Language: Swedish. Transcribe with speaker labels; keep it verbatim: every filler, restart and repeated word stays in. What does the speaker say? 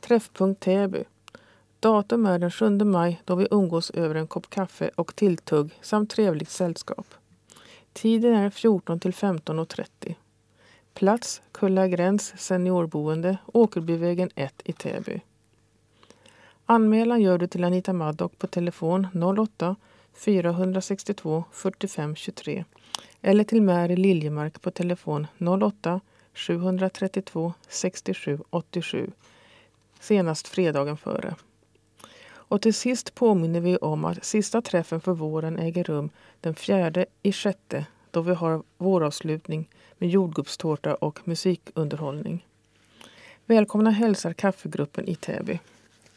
Speaker 1: Träffpunkt Täby. Datum är den sjunde maj då vi umgås över en kopp kaffe och tilltugg samt trevligt sällskap. Tiden är fjorton till femton och trettio. Plats Kulla Gräns seniorboende, Åkerbyvägen ett i Täby. Anmälan gör du till Anita Maddock på telefon noll åtta fyra sex två fyrtiofem tjugotre eller till Mary Liljemark på telefon noll åtta sju tre två sextiosju åttiosju senast fredagen före. Och till sist påminner vi om att sista träffen för våren äger rum den fjärde i sjätte då vi har våravslutning med jordgubbstårta och musikunderhållning. Välkomna hälsar kaffegruppen i Täby.